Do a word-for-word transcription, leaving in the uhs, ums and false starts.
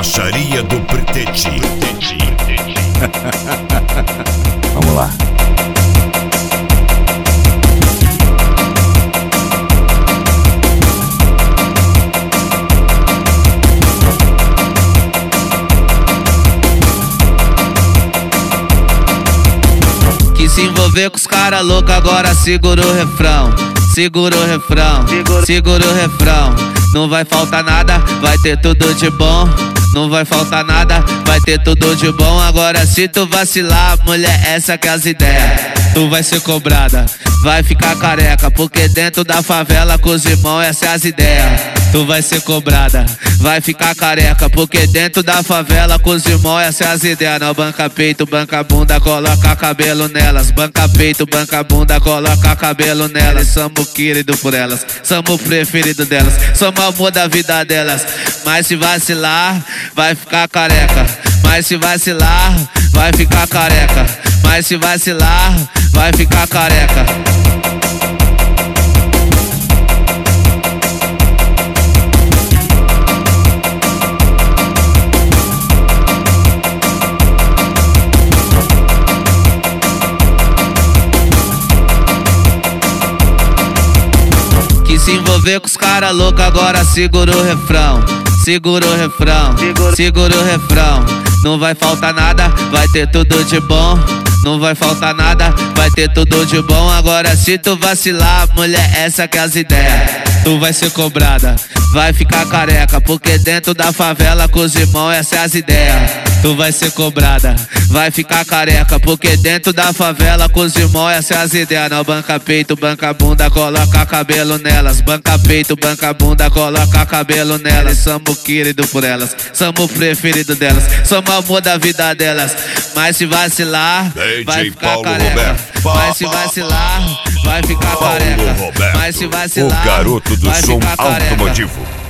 Baixaria do Pretete. Vamos lá. Que se envolver com os cara louco, agora segura o refrão. Segura o refrão, segura o refrão. Não vai faltar nada, vai ter tudo de bom. Não vai faltar nada, vai ter tudo de bom. Agora se tu vacilar, mulher, essa que é as ideias. Tu vai ser cobrada, vai ficar careca, porque dentro da favela com os irmãos essa é as ideias. Tu vai ser cobrada, vai ficar careca, porque dentro da favela com os irmãos essa é as ideias. Não banca peito, banca bunda, coloca cabelo nelas. Banca peito, banca bunda, coloca cabelo nelas. Somos querido por elas, somos preferido delas, somos amor da vida delas. Mas se vacilar, vai ficar careca. Mas se vacilar, vai ficar careca. Mas se vacilar, vai ficar careca. Que se envolver com os cara louco, agora segura o refrão. Segura o refrão, segura o refrão. Não vai faltar nada, vai ter tudo de bom. Não vai faltar nada, vai ter tudo de bom. Agora se tu vacilar, mulher, essa que é as ideias. Tu vai ser cobrada, vai ficar careca, porque dentro da favela com os irmãos essa é as ideias. Tu vai ser cobrada, vai ficar careca, porque dentro da favela com os irmãos essa é as ideias. Não banca peito, banca bunda, coloca cabelo nelas. Banca peito, banca bunda, coloca cabelo nelas. Somos querido por elas, somos preferido delas, somos amor da vida delas. Mas se vacilar, vai ficar careca. Mas se vacilar, vai ficar careca. Mas se vacilar, o garoto do som automotivo.